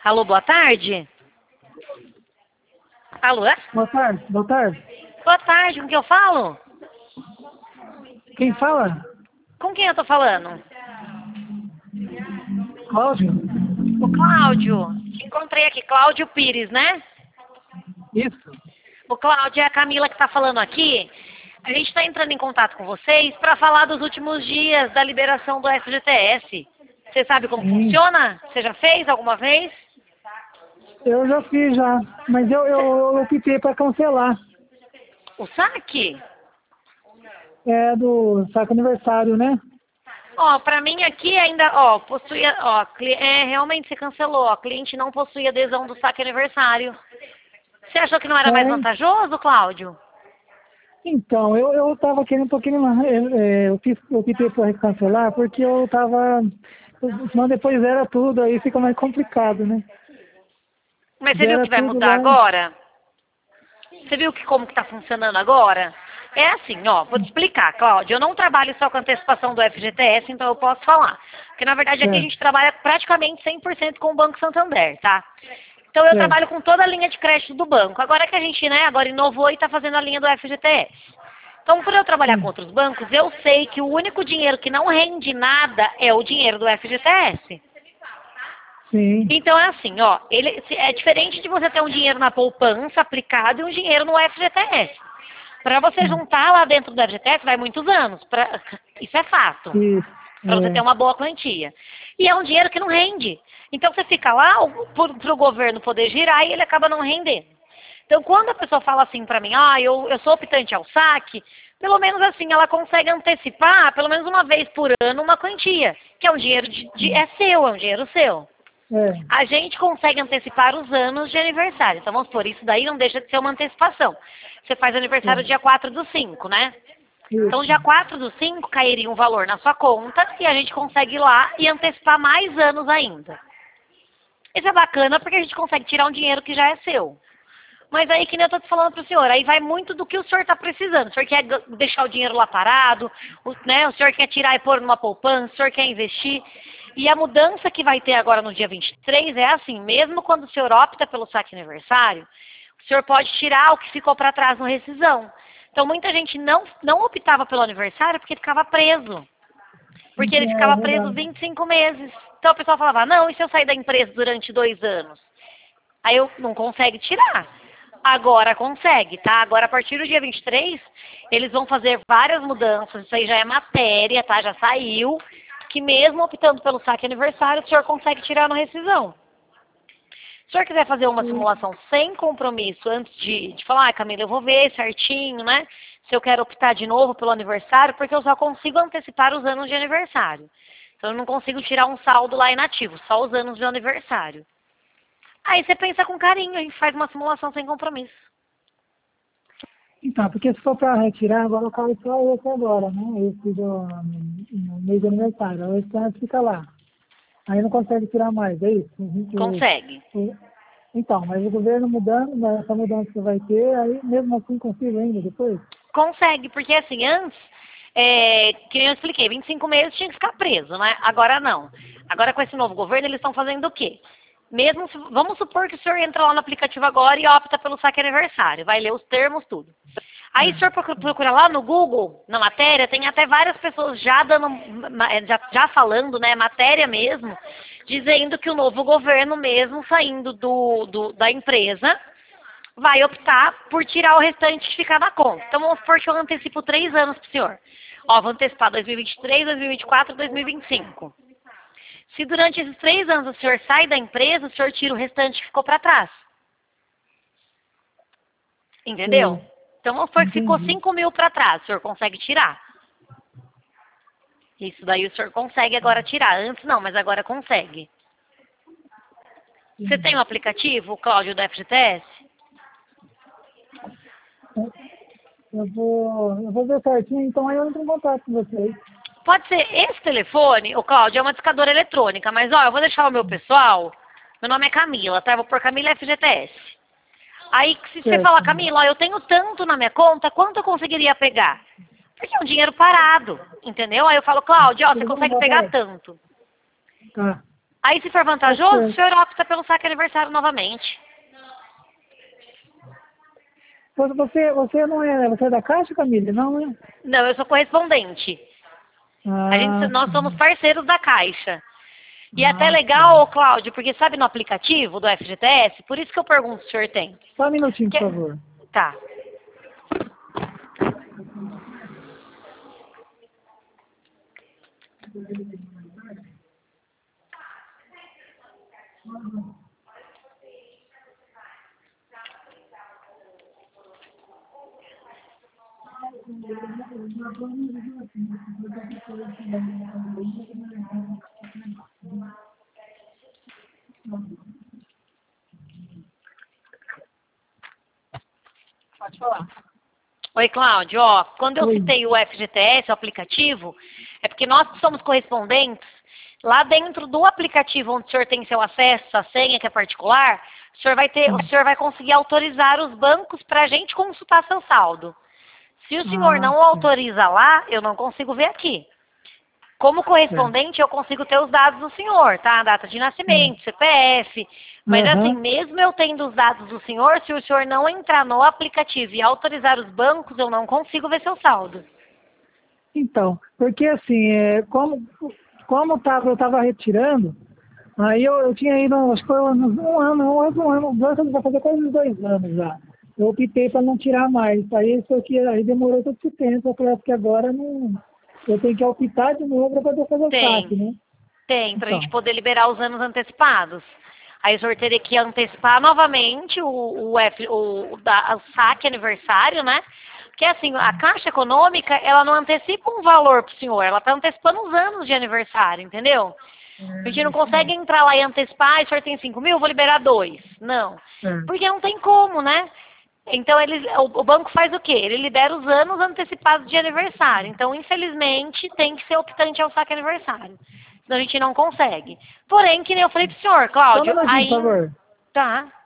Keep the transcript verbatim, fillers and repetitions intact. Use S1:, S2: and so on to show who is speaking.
S1: Alô, boa tarde? Alô, é?
S2: Boa tarde, boa tarde.
S1: Boa tarde, com quem eu falo?
S2: Quem fala?
S1: Com quem eu tô falando?
S2: Cláudio?
S1: O Cláudio. Encontrei aqui, Cláudio Pires, né?
S2: Isso.
S1: O Cláudio é a Camila que tá falando aqui. A gente tá entrando em contato com vocês para falar dos últimos dias da liberação do F G T S. Você sabe como
S2: Sim.
S1: funciona? Você já fez alguma vez?
S2: Eu já fiz já, mas eu, eu, eu optei para cancelar.
S1: O saque?
S2: É do saco aniversário, né?
S1: Ó, pra mim aqui ainda, ó, possuía, ó, cli- é, realmente você cancelou, ó, cliente não possui adesão do saque aniversário. Você achou que não era mais
S2: É,
S1: vantajoso, Cláudio?
S2: então, eu, eu tava querendo um pouquinho mais. é, é, eu, fiz, eu optei para cancelar porque eu tava. Senão depois zera tudo, aí fica mais complicado, né?
S1: Mas você viu
S2: Zera
S1: que vai
S2: tudo
S1: mudar
S2: lá.
S1: agora? Você viu que como que tá funcionando agora? É assim, ó, vou te explicar, Cláudio. Eu não trabalho só com antecipação do F G T S, então eu posso falar. Porque, na verdade, aqui a
S2: Certo,
S1: gente trabalha praticamente cem por cento com o Banco Santander, tá? Então, eu
S2: certo.
S1: trabalho com toda a linha de crédito do banco. Agora que a gente, né, agora inovou e está fazendo a linha do F G T S. Então, por eu trabalhar com
S2: Sim,
S1: outros bancos, eu sei que o único dinheiro que não rende nada é o dinheiro do F G T S.
S2: sim.
S1: Então é assim, ó, ele se- é diferente de você ter um dinheiro na poupança aplicado e um dinheiro no F G T S. Para você
S2: Sim.
S1: juntar lá dentro do F G T S vai muitos anos, pra, isso é fato,
S2: Isso.
S1: para você ter
S2: É.
S1: uma boa quantia. E é um dinheiro que não rende. Então você fica lá para o governo poder girar e ele acaba não rendendo. Então quando a pessoa fala assim para mim, ah, eu, eu sou optante ao saque, pelo menos assim ela consegue antecipar, pelo menos uma vez por ano, uma quantia, que é um dinheiro de, de- é seu, é um dinheiro seu.
S2: É.
S1: A gente consegue antecipar os anos de aniversário. Então, vamos supor, isso daí não deixa de ser uma antecipação. Você faz aniversário
S2: É.
S1: dia quatro do cinco, né? Então,
S2: Isso.
S1: dia quatro do cinco cairia um valor na sua conta e a gente consegue ir lá e antecipar mais anos ainda. Isso é bacana porque a gente consegue tirar um dinheiro que já é seu. Mas aí, que nem eu estou te falando para o senhor, aí vai muito do que o senhor está precisando. O senhor quer g- deixar o dinheiro lá parado, o, né, o senhor quer tirar e pôr numa poupança, o senhor quer investir. E a mudança que vai ter agora no dia vinte e três é assim, mesmo quando o senhor opta pelo saque aniversário, o senhor pode tirar o que ficou para trás no rescisão. Então, muita gente não, não optava pelo aniversário porque ficava preso. Porque ele
S2: É
S1: ficava preso
S2: verdade.
S1: vinte e cinco meses. Então, o pessoal falava, não, e se eu sair da empresa durante dois anos? Aí eu não consegue tirar. Agora consegue, tá? Agora a partir do dia vinte e três, eles vão fazer várias mudanças. Isso aí já é matéria, tá? Já saiu. Que mesmo optando pelo saque aniversário, o senhor consegue tirar no rescisão. Se o senhor quiser fazer uma
S2: Sim.
S1: simulação sem compromisso antes de, de falar, ah, Camila, eu vou ver certinho, né? Se eu quero optar de novo pelo aniversário, porque eu só consigo antecipar os anos de aniversário. Então eu não consigo tirar um saldo lá inativo, só os anos de aniversário. Aí você pensa com carinho, a gente faz uma simulação sem compromisso.
S2: Então, porque se for para retirar, agora cai só esse agora, né? Esse do no mês de aniversário. Esse ano fica lá. Aí não consegue tirar mais, é isso? A gente- o-
S1: Consegue.
S2: o- então, mas o governo mudando, né, essa mudança que vai ter, aí mesmo assim consigo ainda depois?
S1: Consegue, porque assim, antes, é, que nem eu expliquei, vinte e cinco meses tinha que ficar preso, né? Agora não. Agora com esse novo governo, eles estão fazendo o quê? Mesmo, se- vamos supor que o senhor entra lá no aplicativo agora e opta pelo saque aniversário, vai ler os termos, tudo. Aí o senhor procu- procura lá no Google, na matéria, tem até várias pessoas já dando, ma- já, já falando, né, matéria mesmo, dizendo que o novo governo mesmo, saindo do, do- da empresa, vai optar por tirar o restante e ficar na conta. Então vamos supor que eu antecipo três anos pro senhor. Ó, vou antecipar dois mil e vinte e três, dois mil e vinte e quatro, dois mil e vinte e cinco. Se durante esses três anos o senhor sai da empresa, o senhor tira o restante que ficou para trás. Entendeu?
S2: Sei,
S1: Então vamos supor que ficou
S2: entendi.
S1: cinco mil para trás, o senhor consegue tirar. Isso daí o senhor consegue agora tirar. Antes não, mas agora consegue. Você tem o aplicativo, o Cláudio da F G T S?
S2: Eu vou, eu vou ver certinho, então aí eu entro em contato com vocês.
S1: Pode ser esse telefone, o Cláudio, é uma discadora eletrônica, mas ó, eu vou deixar o meu pessoal. Meu nome é Camila, tá? Eu vou por Camila F G T S. Aí, se você falar,
S2: Certo.
S1: Camila, ó, eu tenho tanto na minha conta, quanto eu conseguiria pegar? Porque é um dinheiro parado, entendeu? Aí eu falo, Cláudio, ó, você
S2: Tudo bem,
S1: consegue
S2: boa
S1: pegar
S2: tarde.
S1: tanto.
S2: Tá.
S1: Aí, se for vantajoso, o senhor opta pelo saque aniversário novamente.
S2: Você, você não é, você é da Caixa, Camille? Não, né?
S1: Não, eu sou correspondente. A gente,
S2: Ah,
S1: nós somos parceiros da Caixa. E é até
S2: ah,
S1: legal, ô Cláudio, porque sabe no aplicativo do F G T S? Por isso que eu pergunto se o senhor tem.
S2: só um minutinho,
S1: Que-
S2: por favor.
S1: Tá.
S2: Pode falar.
S1: Oi, Cláudio, ó, quando eu
S2: Oi.
S1: citei o F G T S, o aplicativo, é porque nós que somos correspondentes, lá dentro do aplicativo onde o senhor tem seu acesso, a senha que é particular, o senhor vai ter, o senhor vai conseguir autorizar os bancos para a gente consultar seu saldo. Se o senhor
S2: Ah,
S1: não
S2: sim.
S1: autoriza lá, eu não consigo ver aqui. Como correspondente, eu consigo ter os dados do senhor, tá? Data de nascimento, C P F. Mas
S2: Aham.
S1: assim, mesmo eu tendo os dados do senhor, se o senhor não entrar no aplicativo e autorizar os bancos, eu não consigo ver seu saldo.
S2: Então, porque assim, é, como, como tava, eu estava retirando, aí eu, eu tinha ido, acho que foi um, um ano, um ano, um ano, dois anos, vai fazer quase uns dois anos já. Eu optei para não tirar mais. Aí isso aqui, aí demorou todo esse tempo, eu falei, porque agora não. Eu tenho que optar de novo para poder fazer o
S1: Tem.
S2: saque, né?
S1: Tem, para a
S2: Então.
S1: gente poder liberar os anos antecipados. Aí o senhor teria que antecipar novamente o, o, F, o, o, da, o saque aniversário, né? Porque assim, a Caixa Econômica, ela não antecipa um valor para o senhor, ela está antecipando os anos de aniversário, entendeu? A gente não consegue entrar lá e antecipar, ah, o senhor tem cinco mil, vou liberar dois. Não.
S2: É.
S1: Porque não tem como, né? Então, ele, o, o banco faz o quê? Ele libera os anos antecipados de aniversário. Então, infelizmente, tem que ser optante ao saque aniversário. Senão a gente não consegue. Porém, que nem eu falei pro senhor,
S2: Só um
S1: Cláudio,
S2: minutinho, por
S1: aí...
S2: favor.
S1: Tá.